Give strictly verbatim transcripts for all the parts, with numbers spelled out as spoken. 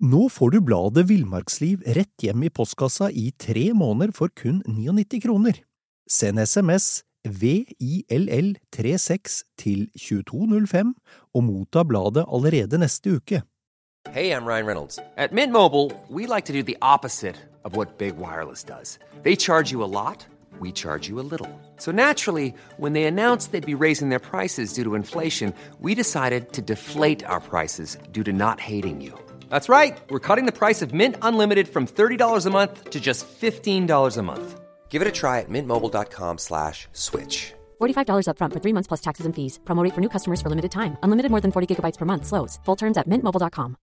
Nå får du bladet Villmarksliv rett hjem i postkassa i tre måneder for kun nittini kroner. Send sms V I L L trettiseks til tjueto null fem og motta bladet allerede neste uke. Hey, I'm Ryan Reynolds. At Mint Mobile, we like to do the opposite of what Big Wireless does. They charge you a lot, we charge you a little. So naturally, when they announced they'd be raising their prices due to inflation, we decided to deflate our prices due to not hating you. That's right. We're cutting the price of Mint Unlimited from thirty dollars a month to just fifteen dollars a month. Give it a try at mintmobile.com slash switch. forty-five dollars up front for three months plus taxes and fees. Promo rate for new customers for limited time. Unlimited more than forty gigabytes per month. Slows full terms at mint mobile dot com.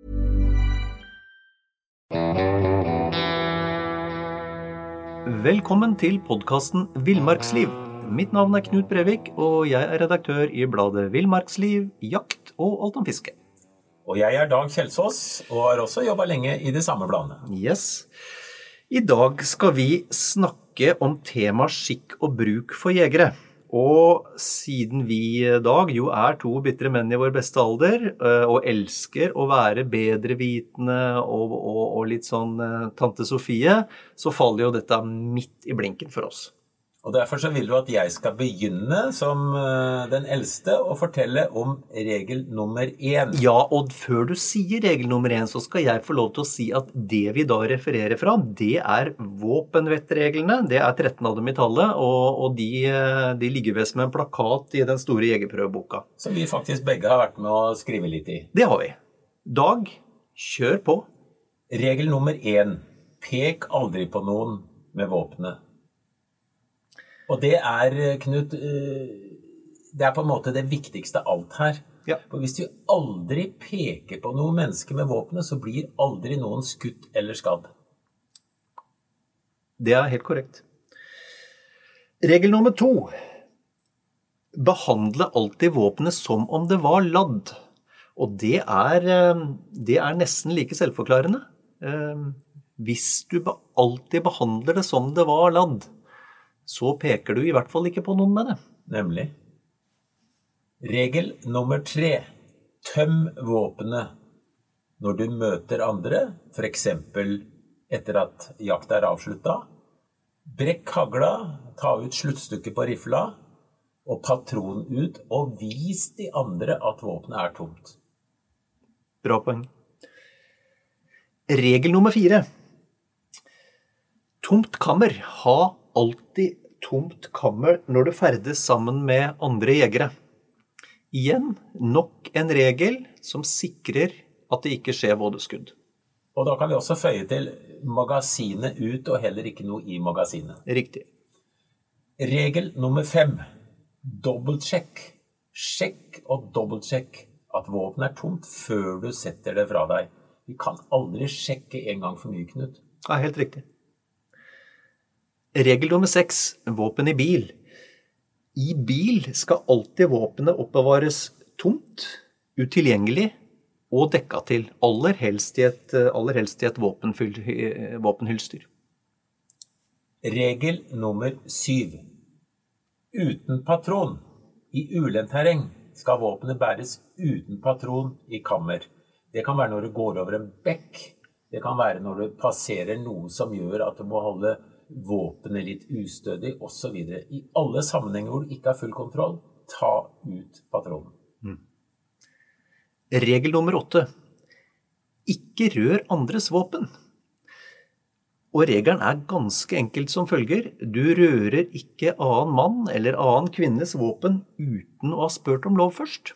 Velkommen til podcasten Villmarksliv. Mitt navn er Knut Brevik, og jeg er redaktør i bladet Villmarksliv, Jakt og Alt om fiske. Og jeg er Dag Kjelsås, og har også jobbet lenge i det samme bladet. Yes. I dag skal vi snakke om tema skikk og bruk for jegere. Og siden vi i dag jo er to bittre menn i vår beste alder, og elsker å være bedrevitende og, og, og litt sånn tante Sofie, så faller jo dette midt i blinken for oss. Og derfor så vil du at jeg skal begynne som den eldste og fortelle om regel nummer én. Ja, og før du sier regel nummer én, så skal jeg få lov til å si at det vi da refererer fra, det er våpenvettreglene. Det er tretten av dem i tallet, og, og de, de ligger ved som en plakat i den store jegerprøveboka. Som vi faktisk begge har vært med å skrive litt i. Det har vi. Dag, kjør på. Regel nummer én. Pek aldri på noen med våpenet. Og det er, Knut, det er på en måte det viktigste alt her. Ja. For hvis du aldri peker på noen mennesker med våpenet, så blir aldri noen skutt eller skadd. Det er helt korrekt. Regel nummer to. Behandle alltid våpenet som om det var ladd. Og det er, det er nesten like selvforklarende. Hvis du alltid behandler det som det var ladd, så peker du i hvert fall ikke på noen med det. Nemlig. Regel nummer tre. Tøm våpenet når du møter andre, for eksempel etter at jakt er avsluttet. Brekk hagla, ta ut sluttstykket på rifla, og patronen ut, og vis de andre at våpenet er tomt. Bra poeng. Regel nummer fire. Tomt kammer. Ha alltid tomt kammer når du ferdes sammen med andre jegere. Igjen, nok en regel som sikrer at det ikke skjer vådeskudd. Og da kan vi også føye til magasinet ut og heller ikke noe i magasinet. Riktig. Regel nummer fem. Dobbeltsjekk. Sjekk og dobbeltsjekk at våpen er tomt før du setter det fra deg. Vi kan aldri sjekke en gang for mye, Knut. Ja, helt riktig. Regel nummer seks, våpen i bil. I bil skal alltid våpenet oppbevares tomt, utilgjengelig og dekka til, aller helst i et, aller helst i et våpenhylster. Regel nummer syv. Uten patron. I ulendt terreng skal våpenet bæres uten patron i kammer. Det kan være når du går over en bekk. Det kan være når du passerer noe som gjør at du må holde våpenet litt ustødig, og så videre. I alle sammenhenger hvor du ikke har full kontroll, ta ut patronen. Mm. Regel nummer åtte. Ikke rør andres våpen. Og regelen er ganske enkelt som følger. Du rører ikke annen mann eller annen kvinnes våpen uten å ha spurt om lov først.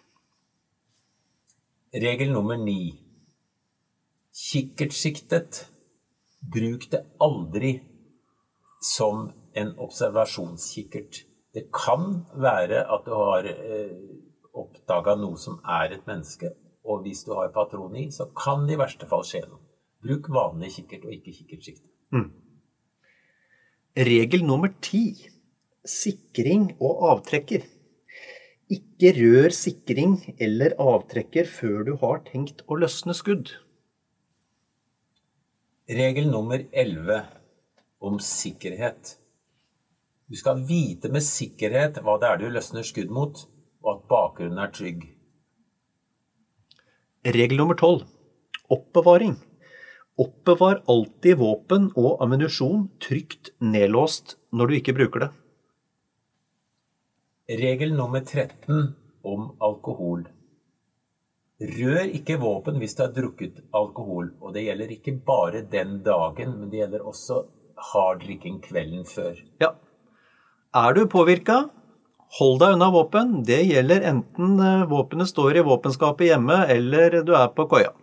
Regel nummer ni. Kikkertsiktet. Bruk det aldri som en observasjonskikkert. Det kan være at du har eh, oppdaget noe som er et menneske, og hvis du har patron i, så kan det i verste fall skje noe. Bruk vanlig kikkert og ikke kikkertsiktet. Mm. Regel nummer ti. Sikring og avtrekker. Ikke rør sikring eller avtrekker før du har tenkt å løsne skudd. Regel nummer elleve. Om sikkerhet. Du skal vite med sikkerhet hva det er du løsner skudd mot, og at bakgrunnen er trygg. Regel nummer tolv. Oppbevaring. Oppbevar alltid våpen og ammunisjon trygt nedlåst når du ikke bruker det. Regel nummer tretten om alkohol. Rør ikke våpen hvis du har drukket alkohol, og det gjelder ikke bare den dagen, men det gjelder også hard drikking kvelden før. Ja. Er du påvirket? Hold deg unna våpen. Det gjelder enten våpenet står i våpenskapet hjemme, eller du er på koia.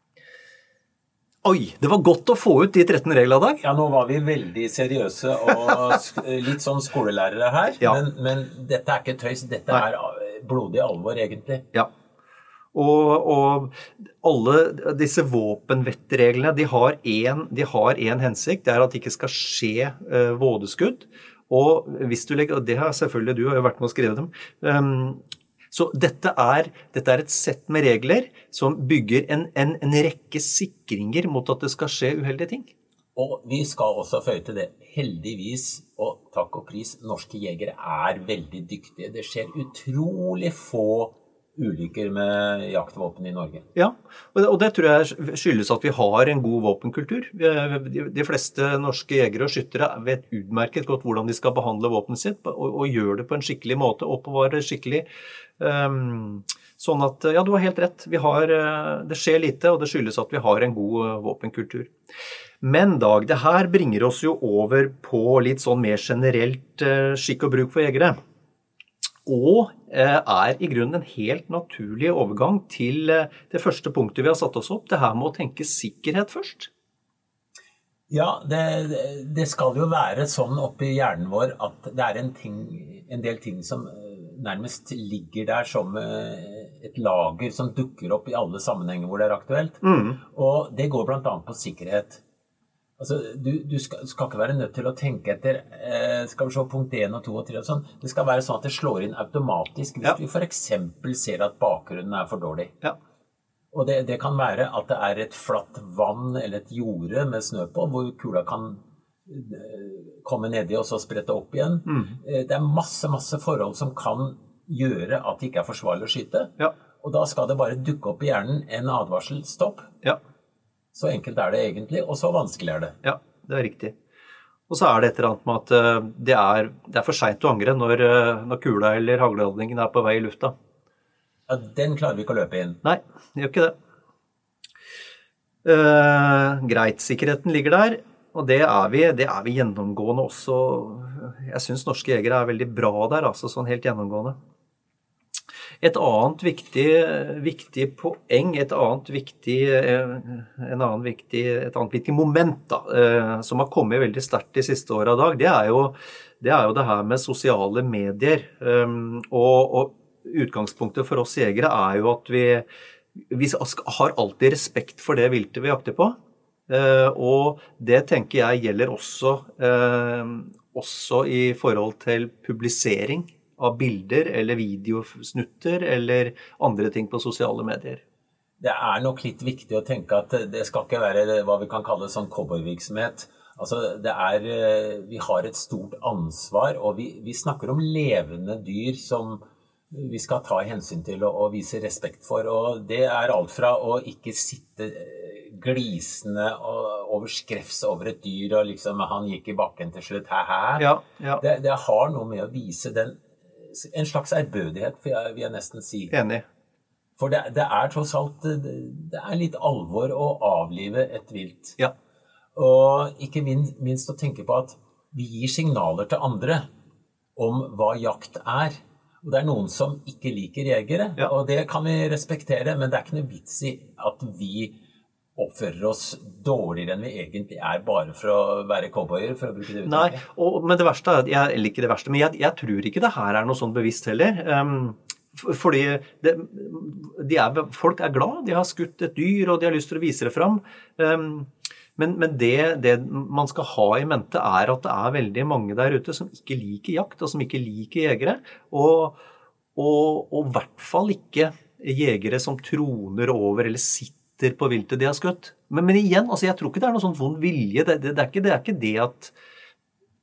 Oi, det var godt å få ut de tretten reglene, Dag. Ja, nå var vi veldig seriøse og litt sånn skolelærere her, ja. men, men dette er ikke tøys, dette Nei. Er blodig alvor egentlig. Ja, og, og alle disse våpenvettreglene, de har en, de har en hensikt, det er at det ikke skal skje uh, vådeskudd, og hvis du legger, og det har selvfølgelig du har jo vært med å skrive dem, um, så dette er, dette er et sett med regler som bygger en, en, en rekke sikringer mot at det skal skje uheldige ting. Og vi skal også føye til det. Heldigvis, og takk og pris, norske jegere er veldig dyktige. Det skjer utrolig få ulykker med jaktvåpen i Norge. Ja, og det tror jeg skyldes at vi har en god våpenkultur. De fleste norske jegere og skyttere vet utmerket godt hvordan de skal behandle våpenet sitt, og, og gjør det på en skikkelig måte, oppbevare skikkelig. Um, sånn at, ja, du har helt rett. Vi har, det skjer lite, og det skyldes at vi har en god våpenkultur. Men Dag, det her bringer oss jo over på litt sånn mer generelt uh, skikk og bruk for jegere. Og er i grunnen en helt naturlig overgang til det første punktet vi har satt oss opp, det her med å tenke sikkerhet først. Ja, det, det skal jo være sånn oppi hjernen vår at det er en, ting, en del ting som nærmest ligger der som et lager som dukker opp i alle sammenhenger hvor det er aktuelt. Mm. Og det går blant annet på sikkerhet. Altså, du, du skal, skal ikke være nødt til å tenke etter, eh, skal vi se punkt én og to og tre og sånn. Det skal være sånn at det slår inn automatisk hvis ja. Vi for eksempel ser at bakgrunnen er for dårlig. Ja. Og det, det kan være at det er et flatt vann eller et jorde med snø på, hvor kula kan komme nedi og så sprette opp igjen. Mm. Det er masse, masse forhold som kan gjøre at det ikke er forsvarlig å skyte. Ja. Og da skal det bare dukke opp i hjernen en advarsel, stopp. Ja. Så enkelt er det egentlig, og så vanskelig er det. Ja, det er riktig. Og så er det et eller annet med at det er, det er for sent å angre når, når kula eller hagleladningen er på vei i lufta. Ja, den klarer vi ikke å løpe inn. Nei, det gjør ikke det. Uh, greit, sikkerheten ligger der, og det er vi, det er vi gjennomgående også. Jeg synes norske jegere er veldig bra der, altså sånn helt gjennomgående. Et annet viktig, viktig poeng, et annet viktig, en annen viktig, et annet viktig moment da, som har kommet veldig sterkt de siste årene i dag, det er jo det, er jo det her med sosiale medier. Og, og utgangspunktet for oss jegere er jo at vi, vi har alltid respekt for det viltet vi jakter på. Og det tenker jeg gjelder også, også i forhold til publisering av bilder eller videosnutter eller andre ting på sosiale medier. Det er nok litt viktig å tenke at det skal ikke være hva vi kan kalle sånn cowboyvirksomhet. Altså, det er, vi har et stort ansvar, og vi, vi snakker om levende dyr som vi skal ta hensyn til og, og vise respekt for, og det er alt fra å ikke sitte glisende og over skrefs over et dyr, og liksom han gikk i bakken til slutt, hæ, hæ. Ja, ja. Det, det har noe med å vise den en slags ærbødighet, vil jeg nesten si. Enig. For det, det er tross alt, det, det er litt alvor å avlive et vilt. Ja. Og ikke minst, minst å tenke på at vi gir signaler til andre om hva jakt er. Og det er noen som ikke liker jegere, ja. Og det kan vi respektere, men det er ikke noe vits i at vi oppfører oss dårligere enn vi egentlig er bare for å være cowboyer, for å bruke det uttrykket. Nei, og, men det verste er, jeg, eller ikke det verste, men jeg, jeg tror ikke det her er noe sånn bevisst heller. Um, fordi det, de er, folk er glad, de har skutt et dyr, og de har lyst til å vise det fram. Um, men men det, det man skal ha i mente er at det er veldig mange der ute som ikke liker jakt, og som ikke liker jegere, og, og, og i hvert fall ikke jegere som troner over eller sitter på viltet de har skutt. Men, men igjen, altså, jeg tror ikke det er noe sånn vond vilje. Det, det, det, er ikke, det er ikke det at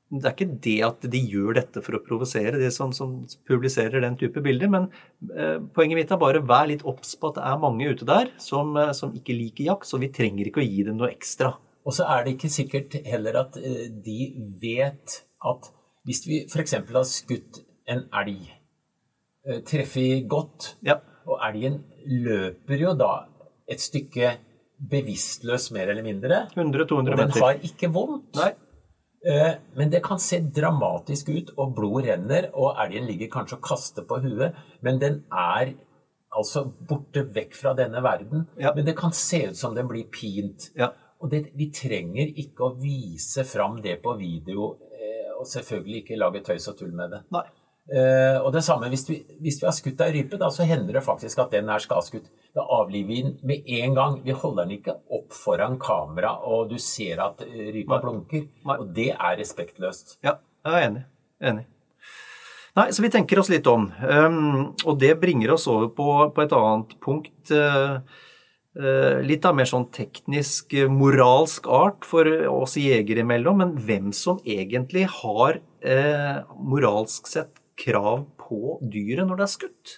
det er ikke det at de gjør dette for å provosere, de som, som publiserer den type bilder, men eh, poenget mitt er bare vær litt obs på at det er mange ute der som, eh, som ikke liker jakt, så vi trenger ikke å gi dem noe ekstra. Og så er det ikke sikkert heller at eh, de vet at hvis vi for eksempel har skutt en elg, eh, treffer godt, Ja. og elgen løper jo da et stykke bevisstløs mer eller mindre, hundre til to hundre og den meter. har ikke vondt. Nei. Eh, Men det kan se dramatisk ut, og blod renner, og elgen ligger kanskje og kaster på huet, men den er altså borte vekk fra denne verden. Ja. Men det kan se ut som den blir pint. Ja. Og det, vi trenger ikke å vise fram det på video, eh, og selvfølgelig ikke lage tøys og tull med det. Nei. Eh, og det samme, hvis vi, hvis vi har skutt ei rype, da, så hender det faktisk at den er skadeskutt. Da avliver vi den med en gang. Vi holder den ikke opp foran kamera, og du ser at eh, rypa Nei. blunker. Nei. Og det er respektløst. Ja, jeg er enig. Enig. Nei, så vi tenker oss litt om. Um, og det bringer oss over på, på et annet punkt. Uh, uh, litt av mer sånn teknisk, uh, moralsk art for oss jegere imellom, men hvem som egentlig har uh, moralsk sett krav på dyret når det er skutt.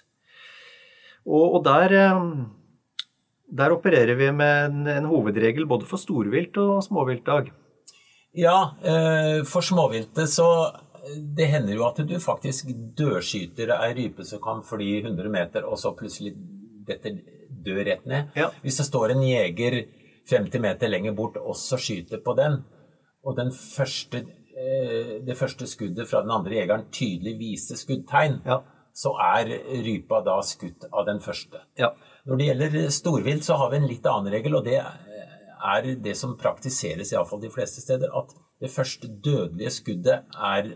Og, og der, uh, der opererer vi med en, en hovedregel både for storvilt og småviltdag. Ja, eh, for småviltet så det hender jo at du faktisk dødskyter ei rype som kan fly hundre meter, og så plutselig dette dør rett ned. Ja. Hvis det står en jeger femti meter lenger bort, også skyter på den, og den første, eh, det første skuddet fra den andre jegeren tydelig viser skuddtegn, Ja. så er rypa da skutt av den første. Ja. Når det gjelder storvilt, så har vi en litt annen regel, og det er det som praktiseres i hvert fall de fleste steder, at det første dødelige skuddet er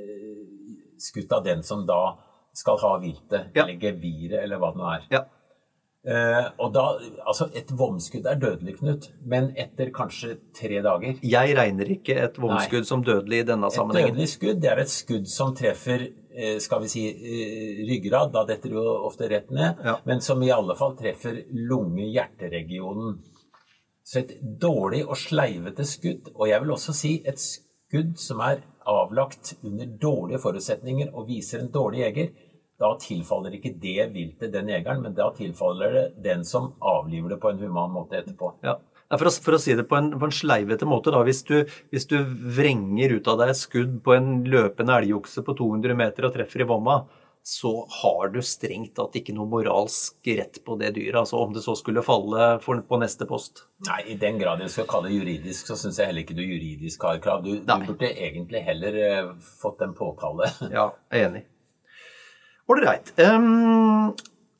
skutt av den som da skal ha viltet, Ja. eller geviret, eller hva det nå er. Ja. Eh, og da, altså et vomskudd er dødelig, Knut, men etter kanskje tre dager. Jeg regner ikke et vomskudd som dødelig i denne Et sammenhengen. dødelig skudd, det er et skudd som treffer, eh, skal vi si, eh, ryggrad, da detter det jo ofte rett ned, Ja. men som i alle fall treffer lunge-hjerteregionen. Så et dårlig og sleivete skudd, og jeg vil også si et skudd som er avlagt under dårlige forutsetninger og viser en dårlig jeger, da tilfaller ikke det viltet den jegeren, men da tilfaller det den som avliver det på en human måte etterpå. Ja. Ja, for, å, for å si det på en, på en sleivete måte, da, hvis du, hvis du vrenger ut av deg et skudd på en løpende elgokse på to hundre meter og treffer i vomma, så har du strengt tatt ikke noe moralsk rett på det dyret, altså om det så skulle falle for, på neste post. Nei, i den grad jeg skal kalle det juridisk, så synes jeg heller ikke du juridisk har krav. Du, du Nei. burde egentlig heller eh, fått en påtale. Ja, jeg er enig. Alright. Um,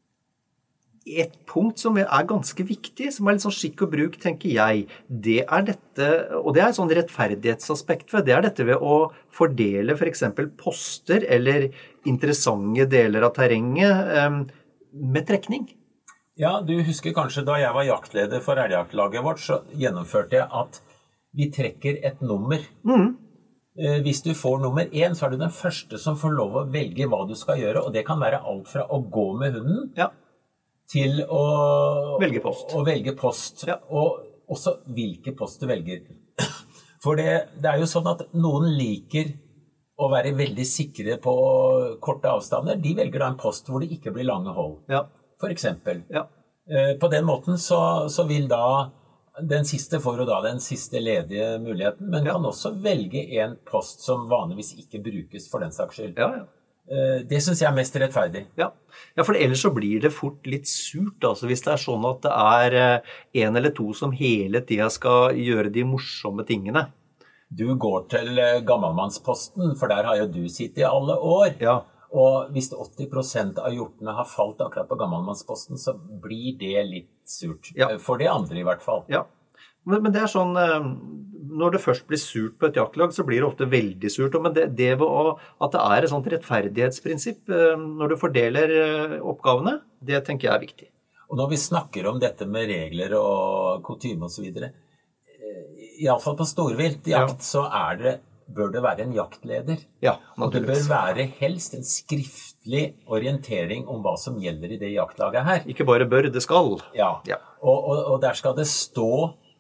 et punkt som er ganske viktig, som er litt sånn skikk og bruk, tenker jeg, det er dette, og det er et sånn rettferdighetsaspekt ved, det er dette ved å fordele for eksempel poster eller interessante deler av terrenget um, med trekning. Ja, du husker kanskje da jeg var jaktleder for elgjaktlaget vårt, så gjennomførte jeg at vi trekker et nummer. Mm. Eh, Hvis du får nummer én, så er du den første som får lov å velge hva du skal gjøre, og det kan være alt fra å gå med hunden Ja, til å Velge post. Å velge post, Ja. og også hvilke post du velger. For det, det er jo sånn at noen liker å være veldig sikre på korte avstander. De velger da en post hvor det ikke blir lange hold, ja, for eksempel. ja. Eh, På den måten så, så vil da den siste får jo da den siste ledige muligheten, men Ja. kan også velge en post som vanligvis ikke brukes for den saks skyld. Ja, ja. Eh, Det synes jeg er mest rettferdig. Ja. ja, for ellers så blir det fort litt surt, altså hvis det er sånn at det er eh, en eller to som hele tiden skal gjøre de morsomme tingene. Du går til eh, gammelmannsposten, for der har jo du sittet i alle år. Ja, Og hvis åtti prosent av hjortene har falt akkurat på gammelmannsposten, så blir det litt surt. Ja. Eh, For de andre i hvert fall. ja. Men, men det er sånn, eh, når det først blir surt på et jaktlag, så blir det ofte veldig surt. Men det, det ved å, at det er et sånt rettferdighetsprinsipp eh, når du fordeler eh, oppgavene, det tenker jeg er viktig. Og når vi snakker om dette med regler og kutyme og så videre, eh, i alle fall på storviltjakt, så er det, bør det være en jaktleder. Ja, Og det bør naturligvis. være helst en skriftlig orientering om hva som gjelder i det jaktlaget her. Ikke bare bør, det skal. Ja, Ja. Og, og, og der skal det stå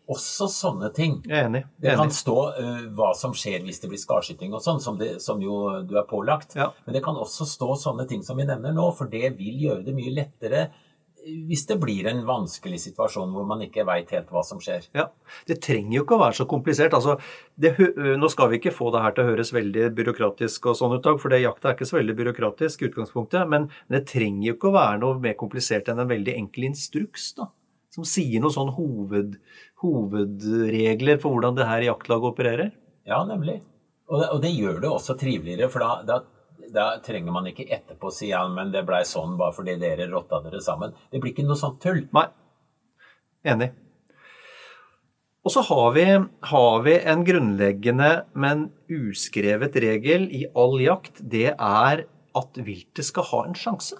også sånne ting. Jeg er enig. Det kan stå uh, hva som skjer hvis det blir skarskyting og sånn, som, det, som jo du er pålagt. Ja. Men det kan også stå sånne ting som vi nevner nå, for det vil gjøre det mye lettere hvis det blir en vanskelig situasjon hvor man ikke vet helt hva som skjer. Ja, det trenger jo ikke å være så komplisert. Altså, det, nå skal vi ikke få det her til å høres veldig byråkratisk og sånn ut, for det jakta er ikke så veldig byråkratisk i utgangspunktet, men det trenger jo ikke å være noe mer komplisert enn en veldig enkel instruks, da, som sier noen sånn hoved, hovedregler for hvordan det her jaktlaget opererer. Ja, nemlig. Og det, og det gjør det også triveligere, for da, da Da trenger man ikke etterpå å si, ja, men det ble sånn bare fordi dere rotta dere sammen. Det blir ikke noe sånt tull. Nei, enig. Og så har vi, har vi en grunnleggende, men uskrevet regel i all jakt. Det er at viltet skal ha en sjanse.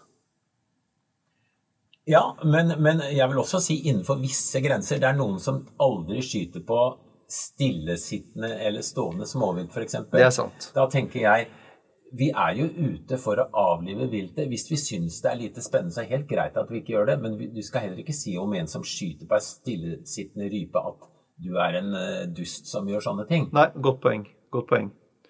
Ja, men, men jeg vil også si innenfor visse grenser. Det er noen som aldri skyter på stillesittende eller stående småvilt, for eksempel. Det er sant. Da tenker jeg, vi er jo ute for å avlive viltet. Hvis vi synes det er lite spennende, så er det helt greit at vi ikke gjør det, men du skal heller ikke si om en som skyter på en stillesittende rype at du er en dust som gjør sånne ting. Nei, godt poeng, godt poeng.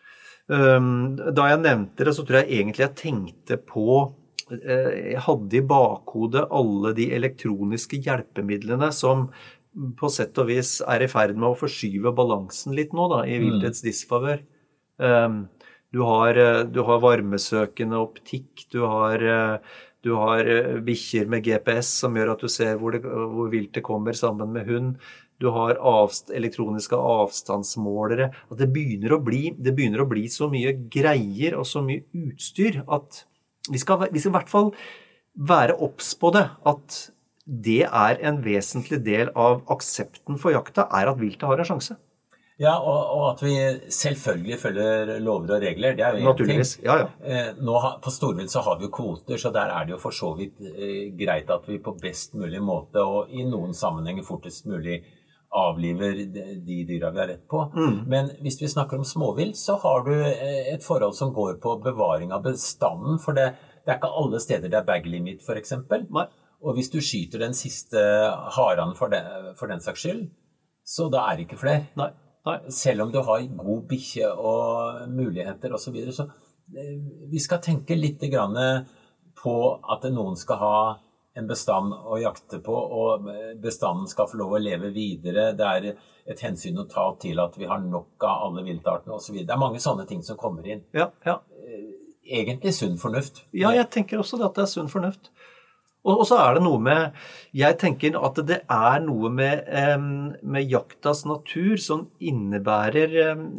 Um, da jeg nevnte det, så tror jeg egentlig jeg tenkte på, uh, jeg hadde i bakhodet alle de elektroniske hjelpemidlene som på sett og vis er i ferd med å forskyve balansen litt nå da, i viltets disfavør. Um, Du har, du har varmesøkende optikk, du har, du har bikkjer med G P S som gjør at du ser hvor, det, hvor viltet kommer sammen med hund. Du har avst, elektroniske avstandsmålere. At det, begynner å bli, det begynner å bli så mye greier og så mye utstyr at vi skal, vi skal i hvert fall være obs på det. At det er en vesentlig del av aksepten for jakta, er at viltet har en sjanse. Ja, og, og at vi selvfølgelig følger lover og regler, det er jo en Naturligvis, ting. ja, ja. Eh, nå ha, på Storvilt så har vi jo kvoter, så der er det jo for så vidt eh, greit at vi på best mulig måte, og i noen sammenhenger fortest mulig, avliver de, de dyra vi har rett på. Mm. Men hvis vi snakker om småvilt, så har du eh, et forhold som går på bevaring av bestanden, for det, det er ikke alle steder det er bag-limit, for eksempel. Nei. Og hvis du skyter den siste haren for den, for den saks skyld, så da er det ikke flere. Nei. Nei. Selv om du har god bikkje og muligheter og så videre, så vi skal tenke litt grann på at noen skal ha en bestand å jakte på, og bestanden skal få lov å leve videre. Det er et hensyn å ta til at vi har nok av alle viltartene og så videre. Det er mange sånne ting som kommer inn. Ja, ja. Egentlig sunn fornuft. Ja, jeg tenker også at det er sunn fornuft. Og så er det noe med, jeg tenker at det er noe med, med jaktas natur som innebærer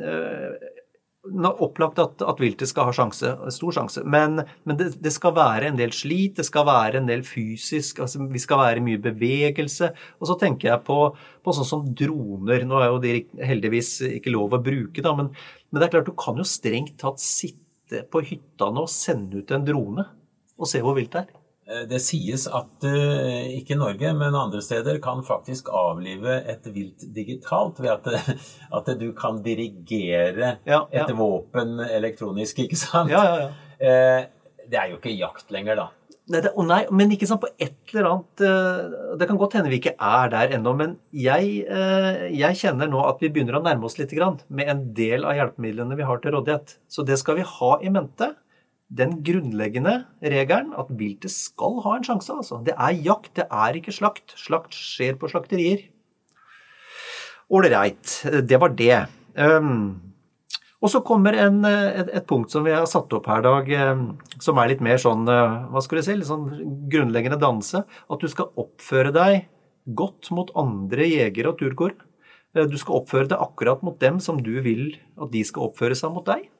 opplagt at, at viltet skal ha sjanse, stor sjanse, men, men det, det skal være en del slit, det skal være en del fysisk, altså vi skal være mye bevegelse, og så tenker jeg på, på sånn som droner. Nå er jo de heldigvis ikke lov å bruke da, men, men det er klart du kan jo strengt tatt sitte på hyttene og sende ut en drone og se hvor vilt det er. Det sies at uh, ikke Norge, men andre steder kan faktisk avlive et vilt digitalt ved at, at du kan dirigere ja, ja. et våpen elektronisk, ikke sant? Ja, ja, ja. Uh, det er jo ikke jakt lenger da. Nei, det, nei, men ikke sånn på et eller annet, uh, det kan godt hende vi ikke er der ennå, men jeg, uh, jeg kjenner nå at vi begynner å nærme oss litt grann med en del av hjelpemidlene vi har til rådighet. Så det skal vi ha i mente. Den grunnleggende regelen at viltet skal ha en sjanse, altså. Det er jakt, det er ikke slakt. Slakt skjer på slakterier. Ålreit, det var det. Um, og så kommer en, et, et punkt som vi har satt opp her, Dag, um, som er litt mer sånn, uh, hva skal du si, litt sånn grunnleggende danse. At du skal oppføre deg godt mot andre jegere og turkår. Uh, du skal oppføre deg akkurat mot dem som du vil at de skal oppføre seg mot deg.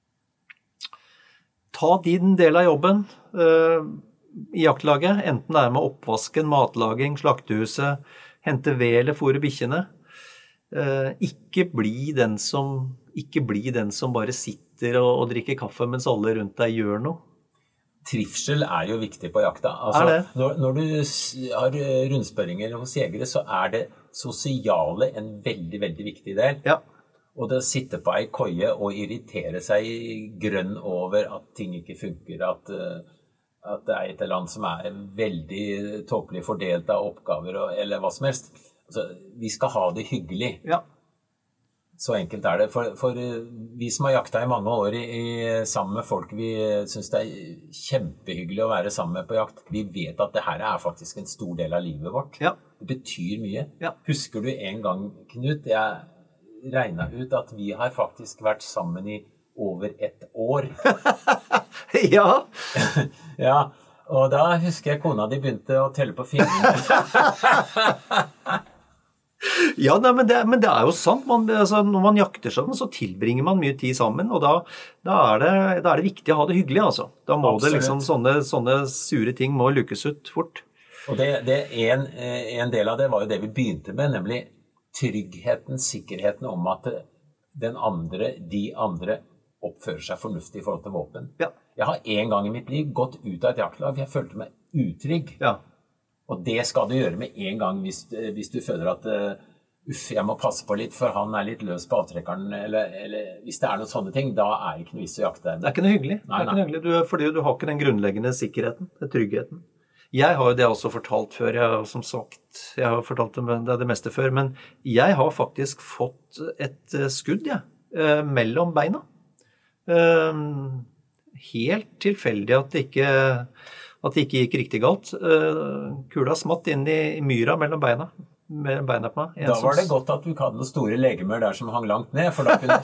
Ta din del av jobben uh, i jaktlaget, enten det er med oppvasken, matlaging, slaktehuset, hente ved eller fôre bikkjene. Uh, ikke, bli den som, ikke bli den som bare sitter og, og drikker kaffe mens alle rundt deg gjør noe. Trivsel er jo viktig på jakta. Altså, er det? Når, når du har rundspørringer hos jegere, så er det sosiale en veldig, veldig viktig del. Ja. Og det å sitte på ei koie og irritere seg grønn over at ting ikke funker, at, at det er et eller annet som er veldig tåpelig fordelt av oppgaver, eller hva som helst. altså, vi skal ha det hyggelig. Ja. Så enkelt er det. For, for vi som har jakta i mange år i, i, sammen med folk vi synes det er kjempehyggelig å være sammen med på jakt, vi vet at det her er faktisk en stor del av livet vårt. Ja. Det betyr mye. Ja. Husker du en gang, Knut, jeg regnet ut at vi har faktisk vært sammen i over ett år. Ja. Ja, og da husker jeg kona de begynte å telle på fingrene. Ja, nei, men, det, men det er jo sant. Man, altså, når man jakter sammen, så tilbringer man mye tid sammen, og da, da, er, det, da er det viktig å ha det hyggelig, altså. Da må Absolutt. det liksom, sånne, sånne sure ting må lukkes ut fort. Og det, det en, en del av det var jo det vi begynte med, nemlig tryggheten, sikkerheten om at den andre, de andre oppfører seg fornuftig i forhold til våpen. Ja. Jeg har en gang i mitt liv gått ut av et jaktlag, for jeg følte meg utrygg. Ja. Og det skal du gjøre med en gang hvis, hvis du føler at uh, uff, jeg må passe på litt, for han er litt løs på avtrekkeren, eller, eller hvis det er noen sånne ting, da er det ikke noe vits å jakte. Det er ikke noe hyggelig. Nei, det er ikke noe hyggelig. Du, fordi du har ikke den grunnleggende sikkerheten, den tryggheten. Jeg har jo det også fortalt før, jeg har som sagt, jeg har fortalt det, det, det meste før, men jeg har faktisk fått et skudd, ja, mellom beina. Helt tilfeldig at det ikke... at det ikke gikk riktig galt. Kula smatt inn i myra mellom beina. Mellom beina på meg. Da var det godt at du ikke hadde noen store legemer der som hang langt ned, for da kunne...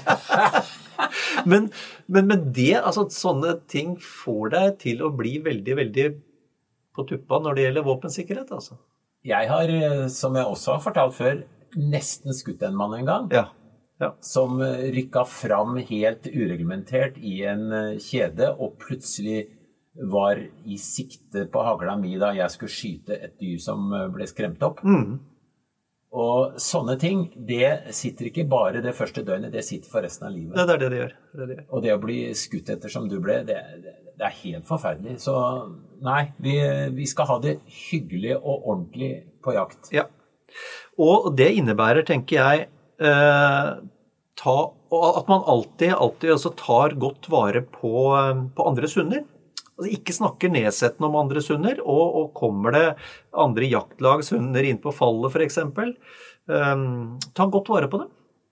men, men, men det, altså sånne ting får deg til å bli veldig, veldig på tuppa når det gjelder våpensikkerhet, altså. Jeg har, som jeg også har fortalt før, nesten skutt en mann en gang. Ja. Ja. Som rykket fram helt ureglementert i en kjede, og plutselig var i sikte på hagla mi da jeg skulle skyte et dyr som ble skremt opp. Mm. Og sånne ting, det sitter ikke bare det første døgnet, det sitter for resten av livet. Det er det det gjør. Det er det. Og det å bli skutt etter som du ble, det, det, det er helt forferdelig. Så nei, vi, vi skal ha det hyggelig og ordentlig på jakt. Ja, og det innebærer, tenker jeg, eh, ta, at man alltid, alltid også tar godt vare på, på andres hunder. Altså ikke snakker nedsettende om andres hunder, og, og kommer det andre jaktlagshunder inn på fallet for eksempel, um, ta godt vare på dem.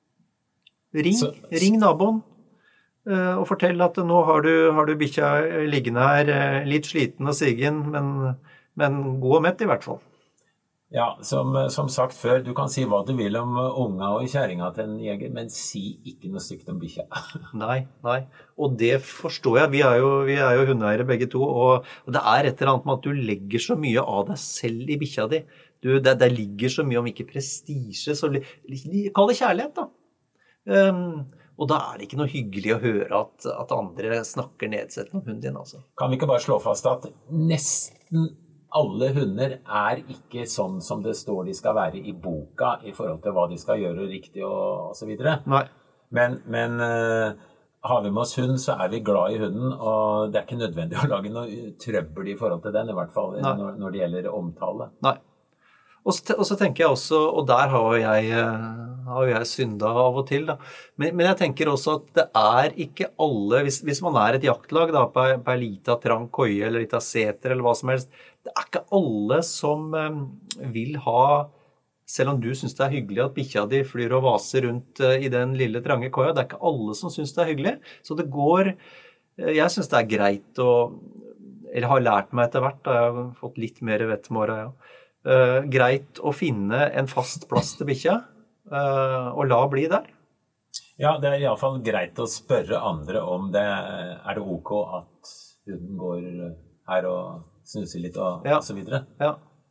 Ring, så, ring naboen, uh, og fortell at nå har du, har du bikkja liggende her, uh, litt sliten og sigen, men, men god og mett i hvert fall. Ja, som, som sagt før, du kan si hva du vil om unga og kjæringa til en jeger, men si ikke noe stygt om bikkja. Nei, nei. Og det forstår jeg. Vi er jo, vi er jo hundeeiere begge to, og, og det er et eller annet med at du legger så mye av deg selv i bikkja di. Du, det, det ligger så mye om ikke prestige, så kall det kjærlighet da. Um, og da er det ikke noe hyggelig å høre at, at andre snakker nedsettende om hunden din, altså. Kan vi ikke bare slå fast at nesten alle hunder er ikke sånn som det står de skal være i boka i forhold til hva de skal gjøre riktig og, og så videre. Nei. Men, men uh, har vi med oss hund, så er vi glad i hunden, og det er ikke nødvendig å lage noe trøbbel i forhold til den, i hvert fall når, når det gjelder omtale. Nei. Og så, og så tenker jeg også, og der har jeg, har jeg synda av og til, da. Men, men jeg tenker også at det er ikke alle, hvis, hvis man er et jaktlag da, på, på en lita trang koie eller lita seter eller hva som helst, det er ikke alle som um, vil ha, selv om du synes det er hyggelig at bikkja di flyr og vaser rundt uh, i den lille trange koia, det er ikke alle som synes det er hyggelig. Så det går, uh, jeg synes det er greit å, eller har lært meg etter hvert, da jeg har fått litt mer vett med året, ja. Uh, greit å finne en fast plass til bikkja, uh, og la bli der. Ja, det er i alle fall greit å spørre andre om det, er det ok at hunden går her og snuser litt og, ja. og så videre. Ja.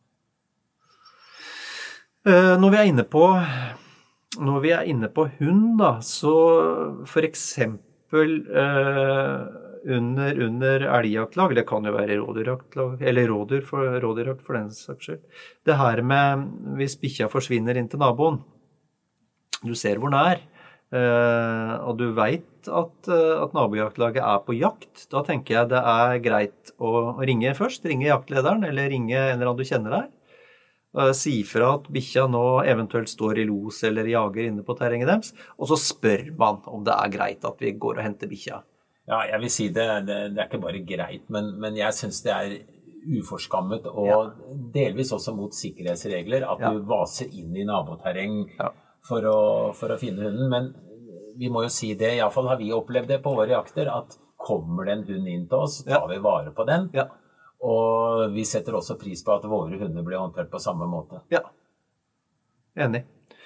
Uh, når vi er inne på når vi er inne på hund da, så for eksempel uh, under, under elgjaktlag, det kan jo være rådyrjaktlag, eller rådyr for, rådyrjakt for den saks skyld. Det her med hvis bikkja forsvinner inn til naboen, du ser hvor den er, uh, og du vet at, uh, at nabojaktlaget er på jakt, da tenker jeg det er greit å ringe først, ringe jaktlederen, eller ringe en eller annen du kjenner der, uh, si fra at bikkja nå eventuelt står i los eller jager inne på terrenget deres, og så spør man om det er greit at vi går og henter bikkja. Ja, jeg vil si det, det, det er ikke bare greit, men, men jeg synes det er uforskammet og Ja. delvis også mot sikkerhetsregler, at Ja. du vaser inn i naboterreng Ja. for, å, for å finne hunden. Men vi må jo si det, i alle fall har vi opplevd det på våre jakter, at kommer det en hund inn til oss, tar Ja. vi vare på den. Ja. Og vi setter også pris på at våre hunder blir håndtert på samme måte. Ja. Enig.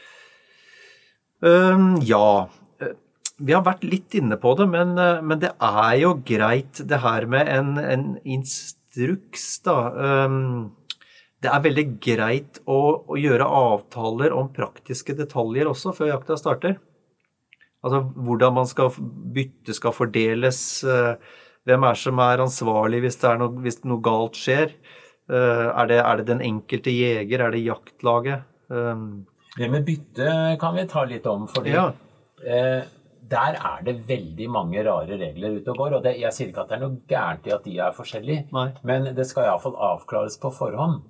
Um, ja, vi har vært litt inne på det, men, men det er jo greit det her med en, en instruks da. Um, det er veldig greit å, å gjøre avtaler om praktiske detaljer også før jakta starter. Altså hvordan man skal bytte skal fordeles, hvem er som er ansvarlig hvis det er noe, hvis noe galt skjer. Er det, er det den enkelte jeger, er det jaktlaget? Um, Det med bytte kan vi ta litt om, fordi Ja. eh, der er det veldig mange rare regler ute og går, og det, jeg sier ikke at det er noe gærent i at de er forskjellige, Nei. men det skal i hvert fall avklares på forhånd.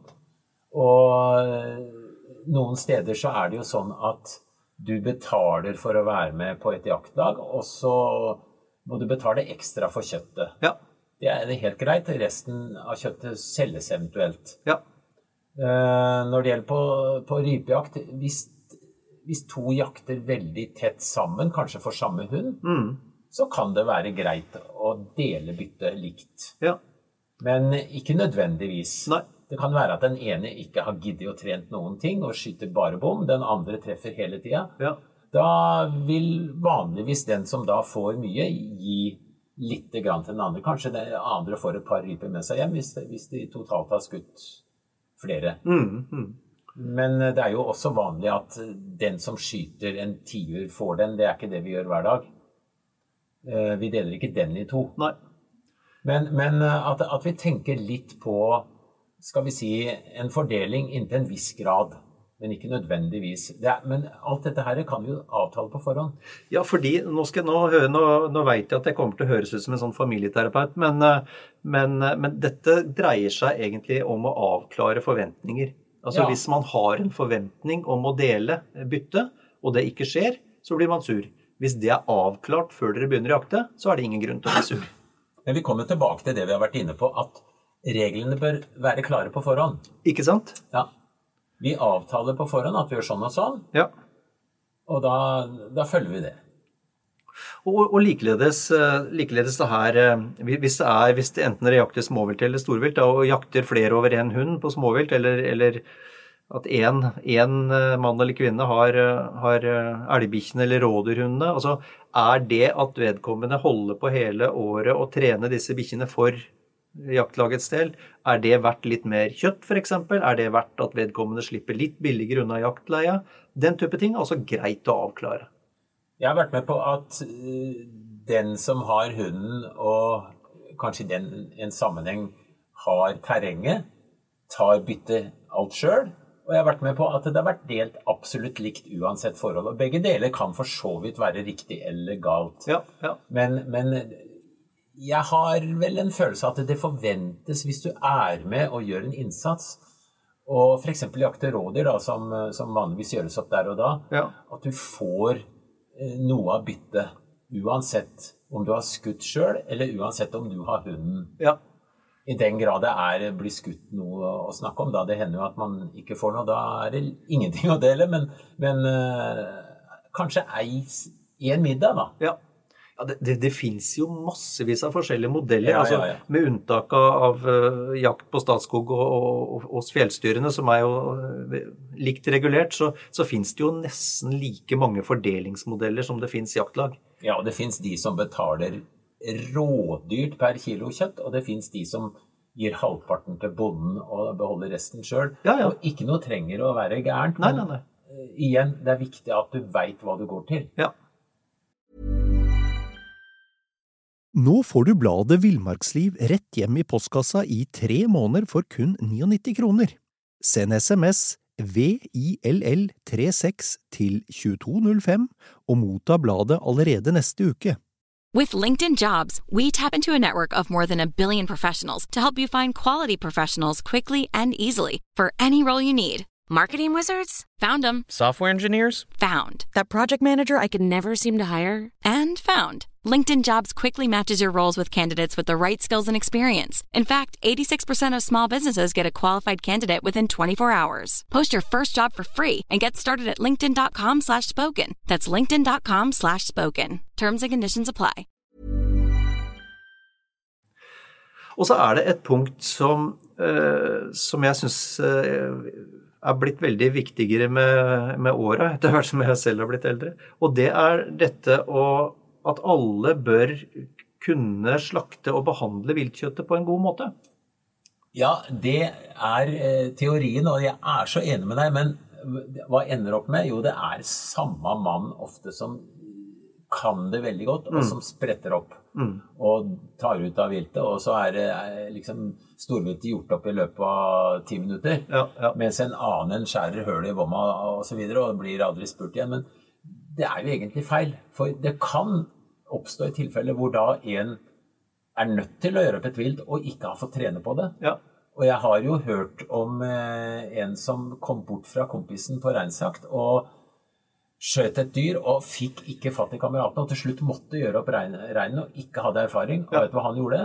Og noen steder så er det jo sånn at du betaler for å være med på et jaktlag, og så må du betale ekstra for kjøttet. Ja, Det er helt greit, resten av kjøttet selges eventuelt. ja, Eh, Når det gjelder på, på rypejakt, hvis, hvis to jakter veldig tett sammen, kanskje for samme hund, mm, så kan det være greit å dele byttet likt. ja, Men ikke nødvendigvis. nei, Det kan være at den ene ikke har giddet å trent noen ting og skyter bare bom, den andre treffer hele tiden. ja, Da vil vanligvis den som da får mye gi litt grann til den andre. Kanskje den andre får et par ryper med seg hjem hvis, hvis de totalt har skutt flere. mm, mm, Men det er jo også vanlig at den som skyter en tiur får den. Det er ikke det vi gjør hver dag. Eh, Vi deler ikke den i to. nei, Men, men at, at vi tenker litt på, skal vi si, en fordeling inntil en viss grad. Men ikke nødvendigvis. Det er, men alt dette her kan vi jo avtale på forhånd. Ja, fordi nå, skal, nå, hø- nå, nå vet jeg at jeg kommer til å høres ut som en sånn familieterapeut, men, eh, men, eh, men dette dreier seg egentlig om å avklare forventninger. Altså Ja. hvis man har en forventning om å dele bytte, og det ikke skjer, så blir man sur. Hvis det er avklart før dere begynner å jakte, så er det ingen grunn til å bli sur. Men vi kommer tilbake til det vi har vært inne på, at reglene bør være klare på forhånd. Ikke sant? Ja. Vi avtaler på forhånd at vi gjør sånn og sånn, Ja. og da, da følger vi det. Og, og likeledes, eh, likeledes det her, eh, hvis det er, hvis det enten dere jakter småvilt eller storvilt, da, og jakter flere over en hund på småvilt, eller, eller at en, en eh, mann eller kvinne har, eh, har eh, elgbikkjene eller rådyrhundene, altså er det at vedkommende holder på hele året og trener disse bikkjene for jaktlagets del, er det verdt litt mer kjøtt for eksempel? Er det verdt at vedkommende slipper litt billigere unna jaktleia? Den type ting er altså greit å avklare. Jeg har vært med på at eh, den som har hunden, og kanskje i den en sammenheng har terrenget, tar bytte alt selv. Og jeg har vært med på at det har vært delt absolutt likt uansett forhold. Og begge deler kan for så vidt være riktig eller galt. Ja, ja. Men, men jeg har vel en følelse av at det forventes hvis du er med og gjør en innsats, og for eksempel jakte rådyr da, som, som vanligvis gjøres opp der og da, Ja. at du får eh, noe av byttet, uansett om du har skutt selv, eller uansett om du har hunden. Ja. I den grad det er blir skutt noe å snakke om, da det hender jo at man ikke får noe, da er det ingenting å dele, men, men eh, kanskje ei i en middag da. Ja. Ja, det, det, det finnes jo massevis av forskjellige modeller, Ja, ja, altså, ja. med unntak av, av uh, jakt på Statskog og, og, og fjellstyrene, som er jo uh, likt regulert, så, så finnes det jo nesten like mange fordelingsmodeller som det finnes jaktlag. Ja, og det finnes de som betaler rådyrt per kilo kjøtt, og det finnes de som gir halvparten til bonden og beholder resten selv. Ja, ja. Og ikke noe trenger å være gærent, Nei, men nei, nei. eh, igjen, det er viktig at du vet hva du går til. Ja. Nå får du bladet Villmarksliv rett hjem i postkassa i tre måneder for kun nittini kroner. Send sms V I L L trettiseks til tjueto null fem og motta bladet allerede neste uke. With LinkedIn Jobs, we tap into a network of more than a billion professionals to help you find quality professionals quickly and easily for any role you need. Marketing wizards? Found them. Software engineers? Found. That project manager I could never seem to hire? And found. LinkedIn Jobs quickly matches your roles with candidates with the right skills and experience. In fact, eighty-six percent of small businesses get a qualified candidate within twenty-four hours. Post your first job for free and get started at linkedin.com slash spoken. That's linkedin.com slash spoken. Terms and conditions apply. Og så er det et punkt som, uh, som jeg synes uh, er blitt veldig viktigere med, med året, etter hvert som jeg selv har blitt eldre. Og det er dette å, at alle bør kunne slakte og behandle viltkjøttet på en god måte. Ja, det er eh, teorien, og jeg er så enig med deg, men hva ender opp med? Jo, det er samme mann ofte som kan det veldig godt, og som spretter opp mm. og tar ut av viltet, og så er det liksom storviltet gjort opp i løpet av ti minutter, ja, ja. Mens en annen skjærer høl i vomma og så videre, og blir aldri spurt igjen. Men det er jo egentlig feil, for det kan oppstå i tilfelle hvor da en er nødt til å gjøre opp et vilt og ikke har fått trene på det. Ja. Og jeg har jo hørt om eh, en som kom bort fra kompisen på reinsjakt og skjøt et dyr og fikk ikke fatt i kameraten, og til slutt måtte gjøre opp reinen og ikke hadde erfaring. Og ja. Vet du hva han gjorde?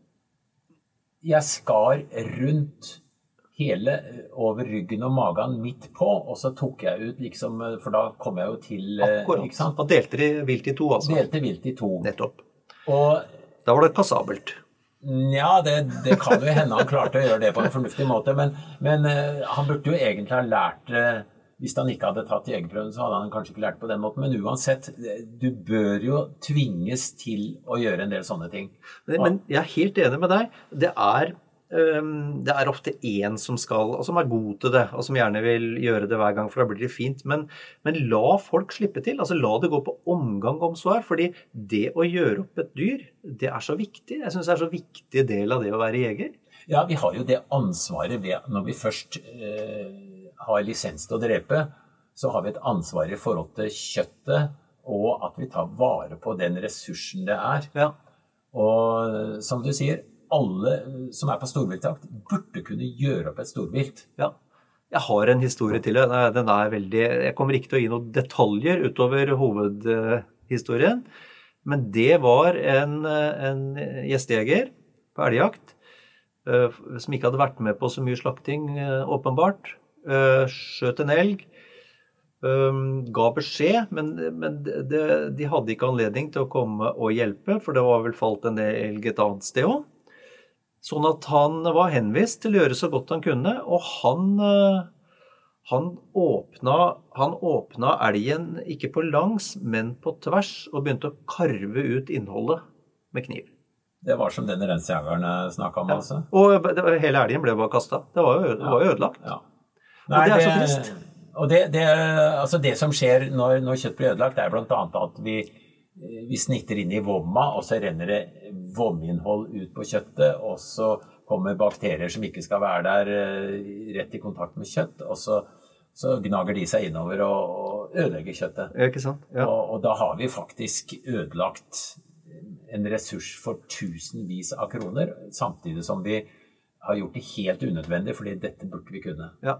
Jeg skar rundt hele over ryggen og magen midt på, og så tok jeg ut liksom, for da kom jeg jo til... Akkurat, ikke sant? Og delte de vilt i to, altså? Delte vilt i to. Nettopp. Og... Da var det passabelt. Ja, det, det kan jo hende han klarte å gjøre det på en fornuftig måte, men, men uh, han burde jo egentlig ha lært... Uh, Hvis han ikke hadde tatt jegerprøven, så hadde han kanskje ikke lært på den måten. Men uansett, du bør jo tvinges til å gjøre en del sånne ting. Men, men jeg er helt enig med deg. Det er, um, det er ofte en som skal, og som er god til det, og som gjerne vil gjøre det hver gang, for da blir det fint. Men, men la folk slippe til. Altså la det gå på omgang om svar, fordi det å gjøre opp et dyr, det er så viktig. Jeg synes det er så viktig del av det å være jeger. Ja, vi har jo det ansvaret ved, når vi først... Uh, har lisens til å drepe, så har vi et ansvar i forhold til kjøttet, og at vi tar vare på den ressursen det er. Ja. Og som du sier, alle som er på storviltjakt burde kunne gjøre opp et storvilt. Ja. Jeg har en historie til det. Den er veldig, jeg kommer ikke til å gi noen detaljer utover hovedhistorien, men det var en, en gjestejeger på elgjakt, som ikke hadde vært med på så mye slakting, åpenbart. Uh, skjøt en elg, um, ga beskjed, men, men det, de hadde ikke anledning til å komme og hjelpe, for det var vel falt en elg et annet sted også. Sånn at han var henvist til å gjøre så godt han kunne, og han, uh, han, åpna, han åpna elgen ikke på langs, men på tvers, og begynte å karve ut innholdet med kniv. Det var som denne rensjegeren snakket om, ja. Altså. Og det, hele elgen ble bare kastet. Det var jo, det var jo ødelagt. Ja. Nei, og det er så trist. Og det, det, altså det som skjer når, når kjøtt blir ødelagt, det er blant annet at vi, vi snitter inn i vomma, og så renner det vominnhold ut på kjøttet, og så kommer bakterier som ikke skal være der rett i kontakt med kjøtt, og så, så gnager de seg innover og, og ødelegger kjøttet. Ikke sant? Ja. Og, og da har vi faktisk ødelagt en ressurs for tusenvis av kroner, samtidig som vi har gjort det helt unødvendig, fordi dette burde vi kunne. Ja.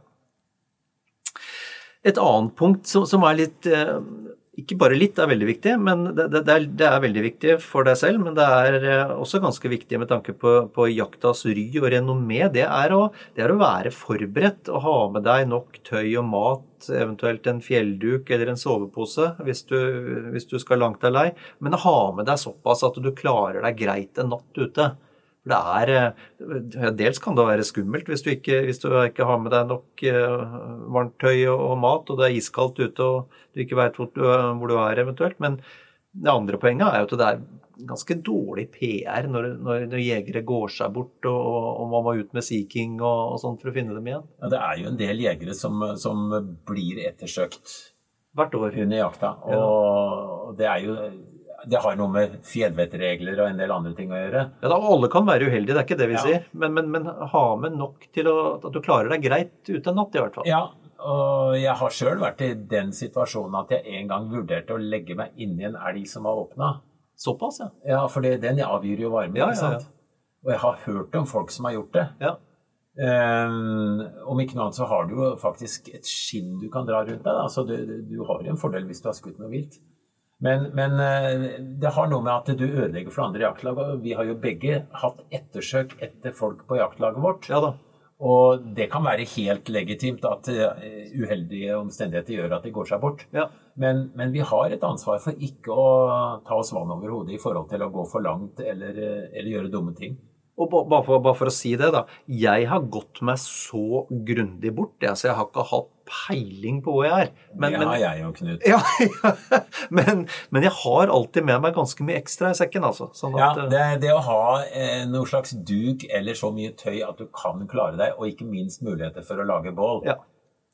Et annet punkt som, som er litt, eh, ikke bare litt er veldig viktig, men det, det, er, det er veldig viktig for deg selv, men det er eh, også ganske viktig med tanke på, på jaktas ry og renommé. Det er, å, det er å være forberedt og ha med deg nok tøy og mat, eventuelt en fjellduk eller en sovepose hvis du, hvis du skal langt deg lei, men ha med deg såpass at du klarer deg greit en natt ute. Det er, dels kan det være skummelt hvis du ikke, hvis du ikke har med deg nok varmt tøy og mat, og det er iskaldt ute, og du ikke vet hvor du, hvor du er eventuelt. Men det andre poenget er jo at det er ganske dårlig P R når, når, når jegere går seg bort, og, og man må ut med Sea King og, og sånt for å finne dem igjen. Ja, det er jo en del jegere som, som blir ettersøkt hvert år under jakta, og, ja. Og det er jo... Det har noe med fjellvettregler og en del andre ting å gjøre. Ja, da, alle kan være uheldige, det er ikke det vi ja. Sier. Men, men, men ha med nok til å, at du klarer deg greit ut en natt i hvert fall. Ja, og jeg har selv vært i den situasjonen at jeg en gang vurderte å legge meg inn i en elg som var åpnet. Såpass, ja. Ja, for det, den avgir jo varme, ja, ikke sant? Ja, ja. Og jeg har hørt om folk som har gjort det. Ja. Um, om ikke noe annet så har du jo faktisk et skinn du kan dra rundt deg. Altså, du, du har jo en fordel hvis du har skutt noe vilt. Men, men det har noe med at du ødelegger for andre jaktlag, og vi har jo begge hatt ettersøk etter folk på jaktlaget vårt. Ja da. Og det kan være helt legitimt at uheldige omstendigheter gjør at de går seg bort. Ja. Men, men vi har et ansvar for ikke å ta oss vann over hodet i forhold til å gå for langt eller, eller gjøre dumme ting. Og bare for, bare for å si det da, jeg har gått meg så grundig bort, altså jeg har ikke hatt peiling på hvor jeg er. Men, det har jeg jo, Knut. Ja, ja men, men jeg har alltid med meg ganske mye ekstra i sekken, altså. Sånn at, ja, det, det å ha eh, noe slags duk eller så mye tøy at du kan klare deg, og ikke minst muligheter for å lage bål. Ja.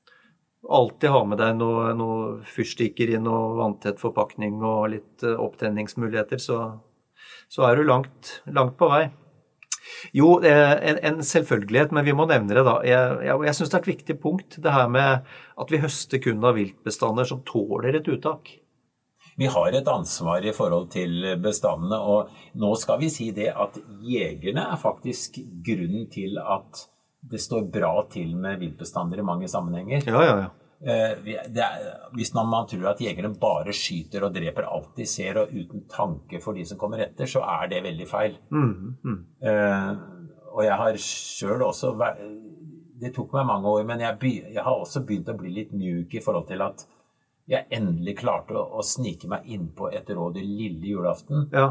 Alltid ha med deg noe, noe fyrstikker i noe vanntett forpakning og litt uh, opptenningsmuligheter, så, så er du langt, langt på vei. Jo, en, en selvfølgelighet, men vi må nevne det da. Jeg, jeg, jeg synes det er et viktig punkt, det her med at vi høster kun av viltbestander som tåler et uttak. Vi har et ansvar i forhold til bestandene, og nå skal vi si det at jegerne er faktisk grunnen til at det står bra til med viltbestander i mange sammenhenger. Ja, ja, ja. Det er, hvis man tror at jegerne bare skyter og dreper alt de ser og uten tanke for de som kommer etter, så er det veldig feil. Mm, mm. Uh, og jeg har selv også, det tok meg mange år, men jeg, by, jeg har også begynt å bli litt mjuk i forhold til at jeg endelig klarte å, å snike meg inn på et rådyr lille julaften. Ja.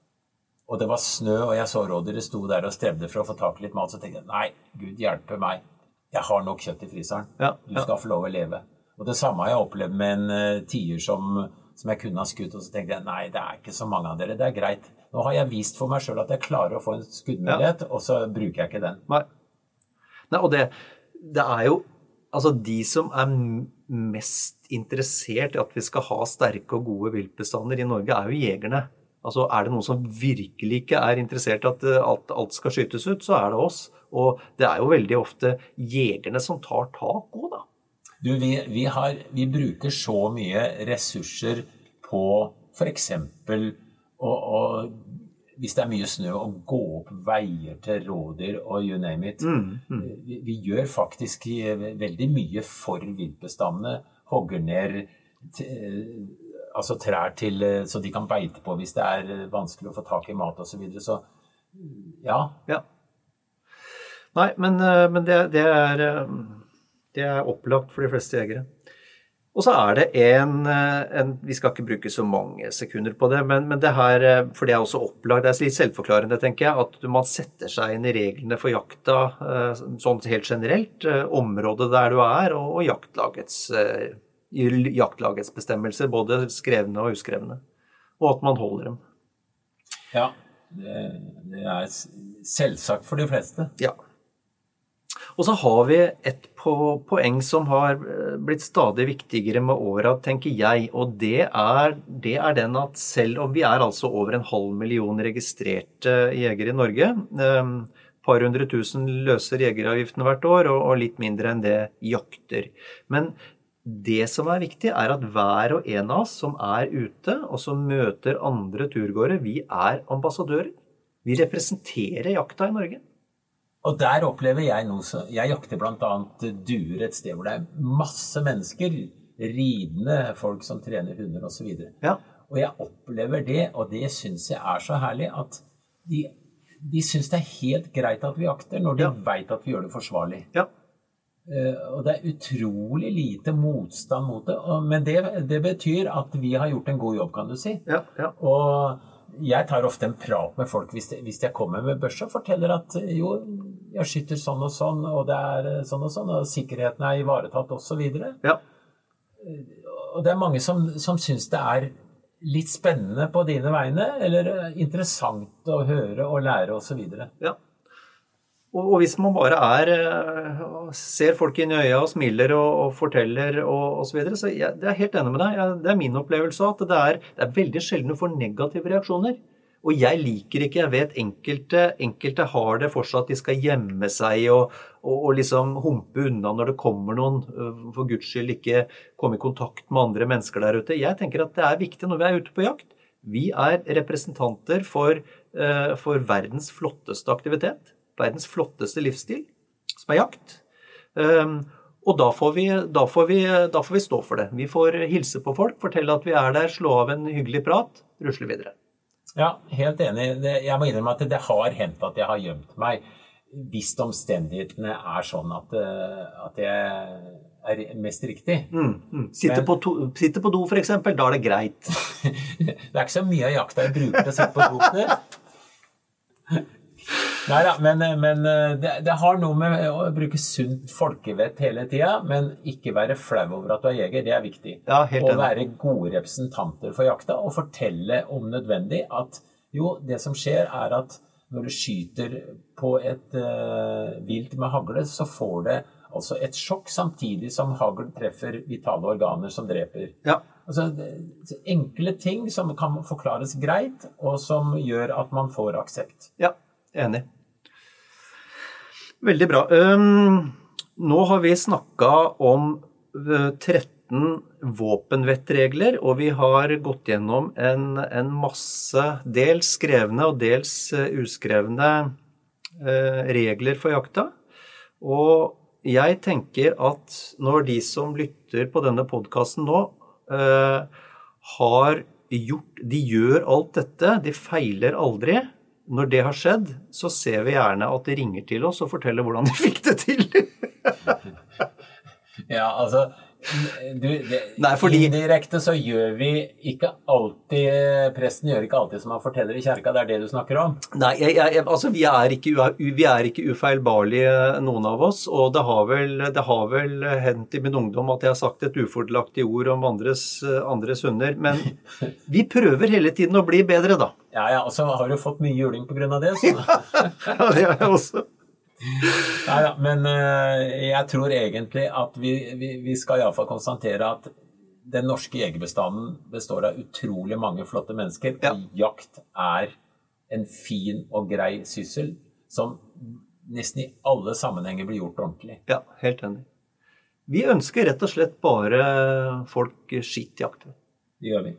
Og det var snø, og jeg så rådyret sto der og strevde for å få tak i litt mat, så tenkte jeg, nei, Gud hjelpe meg. Jeg har nok kjøtt i fryseren. Ja, du skal ja. få lov å leve. Og det samme har jeg opplevd med en uh, tiger som, som jeg kunne ha skutt, og så tenkte jeg, nei, det er ikke så mange av dere, det er greit. Nå har jeg vist for meg selv at jeg klarer å få en skuddmulighet, ja. Og så bruker jeg ikke den. Nei, nei og det, det er jo, altså de som er mest interessert i at vi skal ha sterke og gode viltbestander i Norge, er jo jegerne. Altså er det noen som virkelig ikke er interessert i at alt, alt skal skytes ut, så er det oss. Og det er jo veldig ofte jegerne som tar tak også, da. Du, vi, vi, har, vi bruker så mye ressurser på for eksempel, og, og hvis det er mye snø, å gå opp veier til rådyr og you name it. Mm, mm. Vi, vi gjør faktisk veldig mye for viltbestandene, hogger ned altså trær til, så de kan beite på hvis det er vanskelig å få tak i mat og så videre. Så ja. Ja. Nei, men, men det, det, er, det er opplagt for de fleste jegere. Og så er det en, en, vi skal ikke bruke så mange sekunder på det, men, men det her, for det er også opplagt, det er litt selvforklarende, tenker jeg, at man setter seg inn i reglene for jakta, sånn helt generelt, området der du er, og, og jaktlagets i jaktlagets bestemmelser, både skrevne og uskrevne, og at man holder dem. Ja, det, det er selvsagt for de fleste. Ja. Og så har vi et poeng som har blitt stadig viktigere med året, tenker jeg, og det er, det er den at selv om vi er altså over en halv million registrerte jegere i Norge, et par hundre tusen løser jegeravgiften hvert år, og, og litt mindre enn det jakter. Men det som er viktig er at hver og en av oss som er ute og som møter andre turgåere, vi er ambassadører. Vi representerer jakta i Norge. Og der opplever jeg noe, så jeg jakter blant annet duer et sted hvor det er masse mennesker, ridende folk som trener hunder og så videre. Ja. Og jeg opplever det, og det synes jeg er så herlig, at de, de synes det er helt greit at vi jakter når de ja. Vet at vi gjør det forsvarlig. Ja. Uh, og det er utrolig lite motstand mot det, og, men det, det betyr at vi har gjort en god jobb, kan du si. Ja, ja. Og jeg tar ofte en prat med folk hvis, det, hvis jeg kommer med børs og forteller at jo, jeg skytter sånn og sånn, og det er sånn og sånn, og sikkerheten er ivaretatt og så videre. Ja. Uh, og det er mange som, som synes det er litt spennende på dine vegne, eller interessant å høre og lære og så videre. Ja. Og hvis man bare er, ser folk inn i øya og smiler og, og forteller og, og så videre, så jeg, det er helt enig med deg. Jeg, det er min opplevelse at det er, det er veldig sjelden å få negative reaksjoner. Og jeg liker ikke, jeg vet enkelte, enkelte har det fortsatt at de skal gjemme seg og, og, og liksom humpe unna når det kommer noen, for Guds skyld ikke komme i kontakt med andre mennesker der ute. Jeg tenker at det er viktig når vi er ute på jakt. Vi er representanter for, for verdens flotteste aktivitet. Verdens flotteste livsstil, som er jakt. Um, Og da får, vi, da, får vi, da får vi stå for det. Vi får hilse på folk, fortelle at vi er der, slå av en hyggelig prat, rusle videre. Ja, helt enig. Det, jeg må innrømme at det har hendt at jeg har gjemt meg, hvis omstendighetene er sånn at, at jeg er mest riktig. Mm, mm. Sitte, Men, på to, sitte på do for eksempel, da er det greit. Det er ikke så mye av jakta jeg bruker til å sitte på do til. Neida, men, men det, det har noe med å bruke sunt folkevett hele tiden, men ikke være flau over at du er jeger, det er viktig. Ja, helt og være gode representanter for jakta, og fortelle om nødvendig at jo, det som skjer er at når du skyter på et uh, vilt med hagle, så får det altså et sjokk samtidig som hagl treffer vitale organer som dreper. Ja. Altså, det, enkle ting som kan forklares greit, og som gjør at man får aksept. Ja. Enig. Veldig bra. Um, nå har vi snakket om tretten våpenvettregler, og vi har gått gjennom en, en masse dels skrevne og dels uskrevne uh, regler for jakta. Og jeg tenker at når de som lytter på denne podcasten nå uh, har gjort, de gjør alt dette, de feiler aldri. Når det har skjedd, så ser vi gjerne at de ringer til oss og forteller hvordan de fikk det til. Ja, altså, du, det, Nei, fordi... indirekte så gjør vi ikke alltid, presten gjør ikke alltid som han forteller i kjerka, det er det du snakker om. Nei, jeg, jeg, altså vi er, ikke, vi er ikke ufeilbarlige noen av oss, og det har vel, det har vel hendt i min ungdom at jeg har sagt et ufordelaktig ord om andres, andres hunder, men vi prøver hele tiden å bli bedre da. Ja, ja, og så har du fått mye juling på grunn av det. Så. Ja, det har jeg også. Nei, ja, men uh, jeg tror egentlig at vi, vi, vi skal i hvert fall konstatere at den norske jegerbestanden består av utrolig mange flotte mennesker, ja. Og jakt er en fin og grei syssel som nesten i alle sammenhenger blir gjort ordentlig. Ja, helt enig. Vi ønsker rett og slett bare folk skittjakter. Det gjør vi.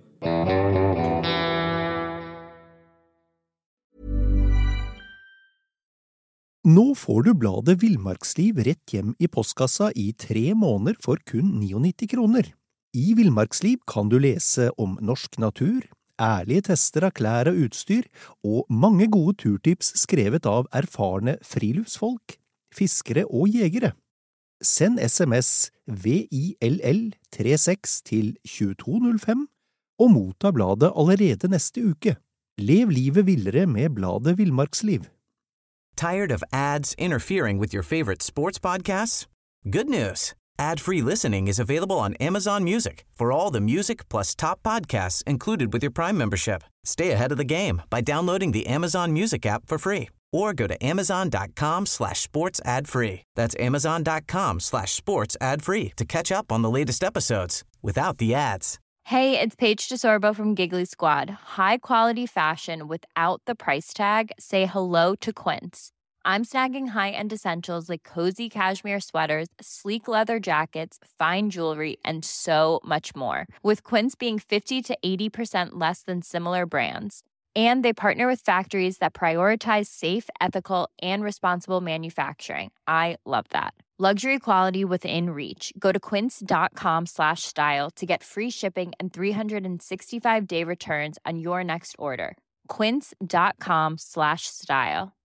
Nå får du bladet Villmarksliv rett hjem i postkassa i tre måneder for kun nittini kroner. I Villmarksliv kan du lese om norsk natur, ærlige tester av klær og utstyr, og mange gode turtips skrevet av erfarne friluftsfolk, fiskere og jegere. Send sms V I L L trettiseks til tjueto null fem og motta bladet allerede neste uke. Lev livet villere med bladet Villmarksliv. Tired of ads interfering with your favorite sports podcasts? Good news. Ad-free listening is available on Amazon Music for all the music plus top podcasts included with your Prime membership. Stay ahead of the game by downloading the Amazon Music app for free or go to amazon.com slash sports ad free. That's amazon.com slash sports ad free to catch up on the latest episodes without the ads. Hey, it's Paige DeSorbo from Giggly Squad. High quality fashion without the price tag. Say hello to Quince. I'm snagging high-end essentials like cozy cashmere sweaters, sleek leather jackets, fine jewelry, and so much more. With Quince being fifty to eighty percent less than similar brands. And they partner with factories that prioritize safe, ethical, and responsible manufacturing. I love that. Luxury quality within reach. Go to quince.com slash style to get free shipping and three sixty-five day returns on your next order. Quince.com slash style.